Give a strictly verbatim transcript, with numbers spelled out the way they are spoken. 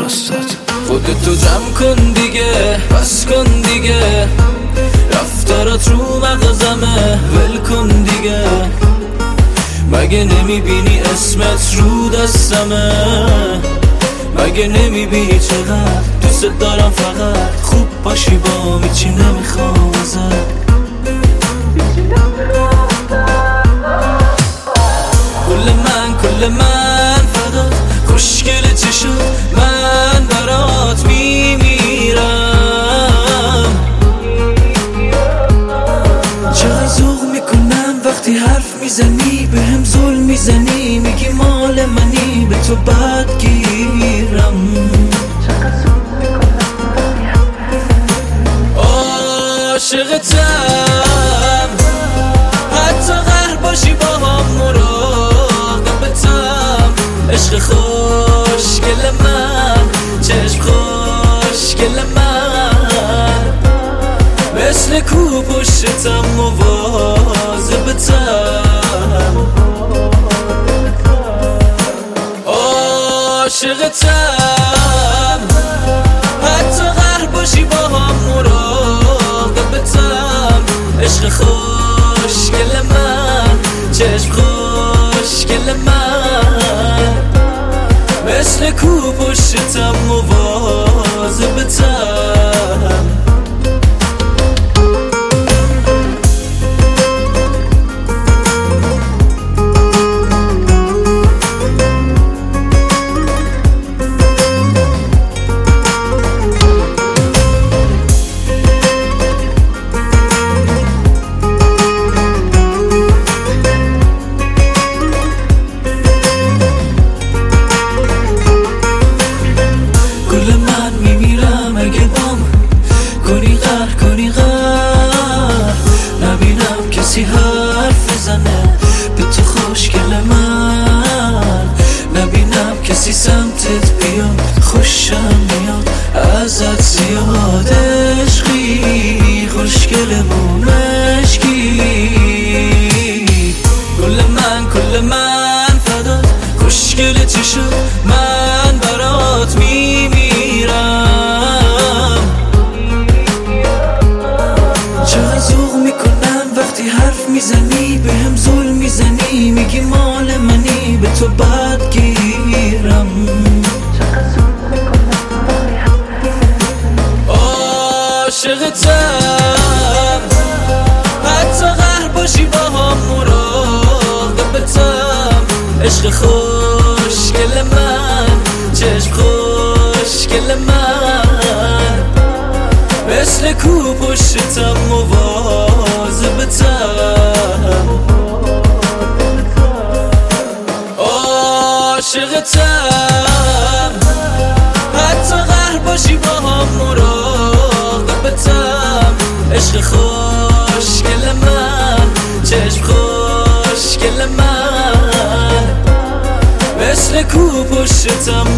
واسات. خودتو جمع کن دیگه، بس کن دیگه، رفتارات رو مغزمه، ول کن دیگه. مگه نمیبینی اسمت رو دستمه؟ مگه نمیبینی چقدر دوست دارم؟ فقط خوب باشی با میچی نمیخوام ازت. کل من کل من فدات، خوشگل چی شد من برات میمیرم. چقدر ذوق میکنم وقتی حرف میزنی، به هم ظلم میزنی، میگی مال منی، به تو بدگیرم. عاشقتم، حتی قهر باشی با هم مراقبتم. عشق خوشگل من، چشم خوشگل من، مثل کو پشتم مواظبتم. عاشقتم، حتی قهر باشی با هم مراقبتم. عشق خوشگل من، چشم خوشگل من، مثل کو پشتم مواظبتم. کسی حرف بزنه به تو خوشگل من، نبینم کسی سمتت بیاد، خوشم میاد ازت زیاد. عشقی خوشگلمون مشکی، کل من کل من فدات، خوشگل چی شد من برات میمیرم. چقدر ذوق میکنم وقتی حرف میزنی، به هم ظلم میزنی، میگی مال منی، به تو بدگیرم. عاشقتم، حتی قهر باشی با هم مراقبتم. عشق خوشگل من، چشم خوشگل من، مثل کو پشتم مواظبتم. عاشقتم، حتی قهر باشی با هم مراقبتم. عشق خوشگل من، چشم خوشگل من، مثل کو پشتم